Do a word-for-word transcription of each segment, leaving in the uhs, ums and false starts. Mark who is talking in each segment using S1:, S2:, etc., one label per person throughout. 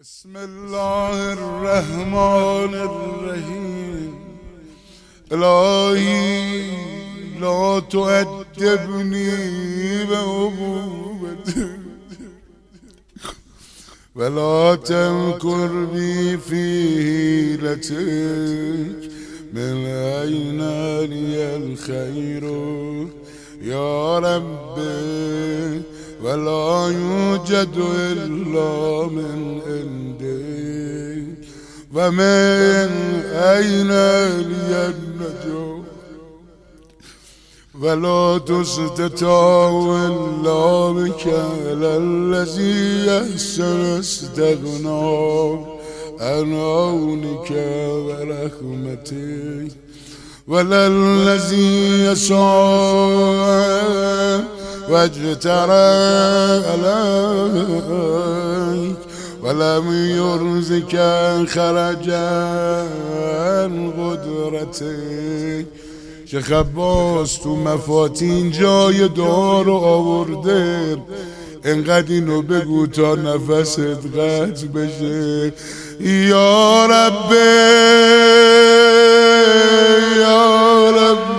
S1: بسم الله الرحمن الرحیم. الهی لا تؤدبنی بعقوبتك ولا تمكر بي في حيلتك من أين لي الخير يا ربي ولا يوجد إلا من عندك ومن أين لي النجاة ولا تستطاع إلا بك على الذي يحسن استغنى عن عونك ورحمتك ولا الذي يسعى واجترى عليك ولم يرزك خرجا عن قدرتك. شیخ عباس تو مفاتین جای دعا رو آورده، انقدر اینو بگو تا نفست قطع بشه. یا رب یا رب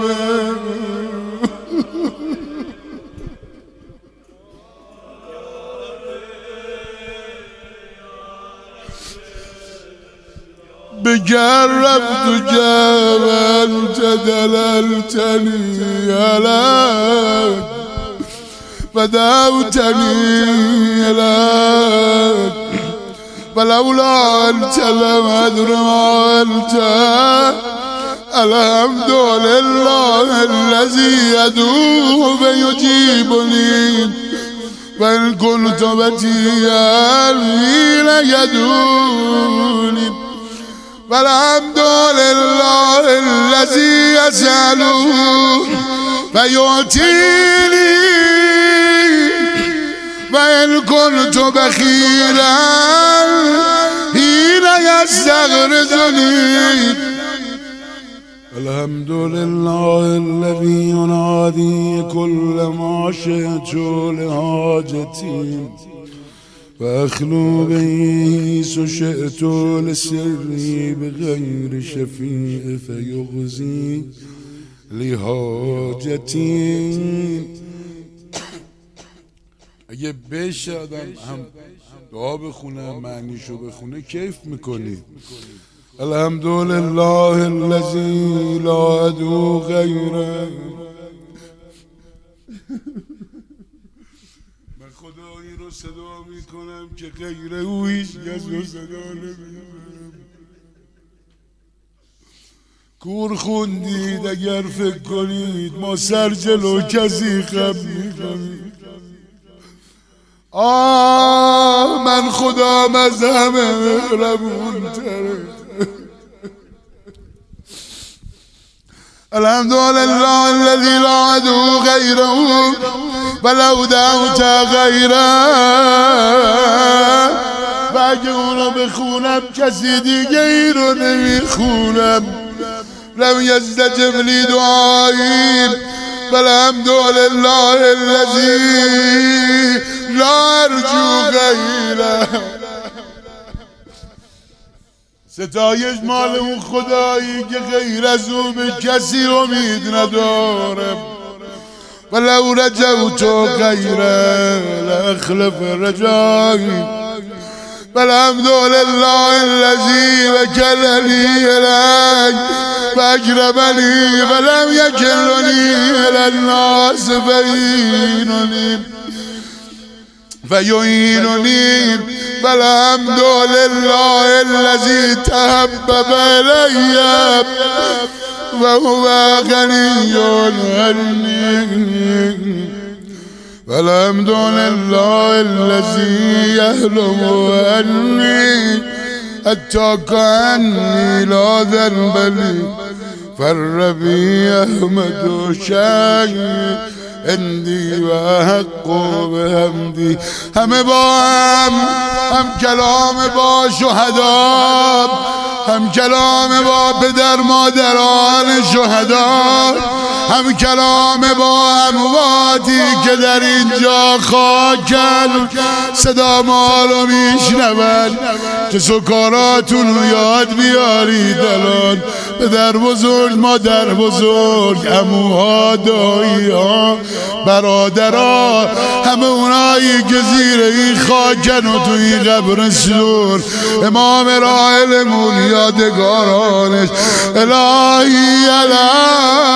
S1: بجربتك وانت دللتني عليك فدعوتني إليك فلولا أنت لم أدر ما أنت. الحمد لله الذي يدعو فيجيبني وإن كنت بتيا حين يدعوني. والحمد لله الذي يسأله فيعطيني وإن كنت بخيلا حين يستغرزني. الحمد لله الذي ينادي كل ما شئت لحاجتي فأخلو به شئت لسري بغير شفيع فيغزي لحاجتي. اگه بشه آدم هم دعا بخونه معنیشو بخونه کیف میکنی. الحمد لله الذي لا أدعو غيره. من خدایی رو صدا میکنم که غیر او هیچ کس رو صدا نمیکنم. کور خوندید اگر فکر کنید ما سر جلو کسی خم میکنید. آه من خدام از همه مهربون تره. الحمد لله الذي لا أدعو غيره ولو دعوت غيره. و اگه اونو بخونم کسی دیگه ای رو نمیخونم. لم يستجب لي دعائي والحمد لله الذي لا أرجو غيره. ستایش مال اون خدایی که غیر از او به کسی امید ندارم. ولو رجوت غیره لاخلف رجایی. والحمد لله الذي وكلني إليك فأكرمني ولم يكلني إلى الناس فيعينني فيعينني. والحمد لله الذي تحبب إلي وهو غني عني. والحمد لله الذي يحلم عني حتى كأني لا ذنب لي فر بي أحمد شيء عندي وحق بحمدي. همه با هم هم کلام با شهدا، هم کلام با پدر مادران شهدا، هم کلام با امواتی که در اینجا خاکن صدا ما رو میشنون که سکاراتون رو یاد بیارید الان. پدر بزرگ، مادر بزرگ، عموها، دایی ها، برادرها، همه اونایی که زیر این خاکن و تو این قبرستون امام راحلمون یادگارانش الهی الهی